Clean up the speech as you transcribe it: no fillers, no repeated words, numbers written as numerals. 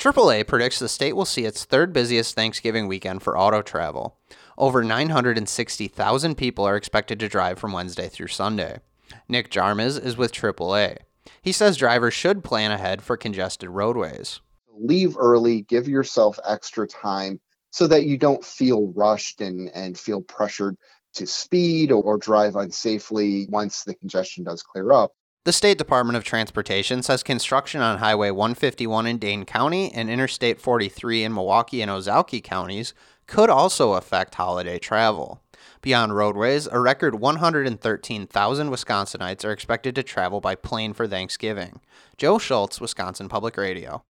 AAA predicts the state will see its third busiest Thanksgiving weekend for auto travel. Over 960,000 people are expected to drive from Wednesday through Sunday. Nick Jarmaz is with AAA. He says drivers should plan ahead for congested roadways. Leave early, give yourself extra time so that you don't feel rushed and feel pressured to speed or drive unsafely once the congestion does clear up. The State Department of Transportation says construction on Highway 151 in Dane County and Interstate 43 in Milwaukee and Ozaukee counties could also affect holiday travel. Beyond roadways, a record 113,000 Wisconsinites are expected to travel by plane for Thanksgiving. Joe Schultz, Wisconsin Public Radio.